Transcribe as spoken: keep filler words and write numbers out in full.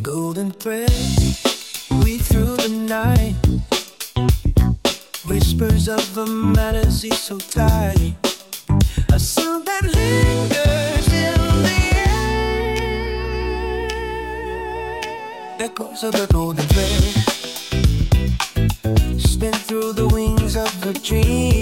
Golden thread weave through the night, whispers of a melody so tight, a sound that lingers in the air. Echoes of the golden thread spin through the wings of a dream.